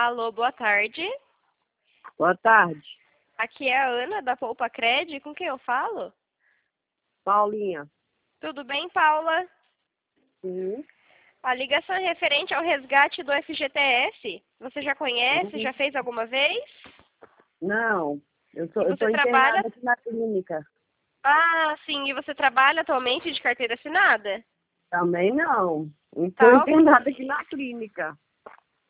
Alô, boa tarde. Boa tarde, Aqui é a Ana da Poupa Cred. Com quem eu falo? Paulinha. Tudo bem, Paula? Sim. A ligação é referente ao resgate do FGTS. Você já conhece? Já fez alguma vez? Não, eu Você tô trabalha? internada aqui na clínica. Ah, sim. E você trabalha atualmente de carteira assinada? Também não. Eu tô Tá, internada aqui na clínica.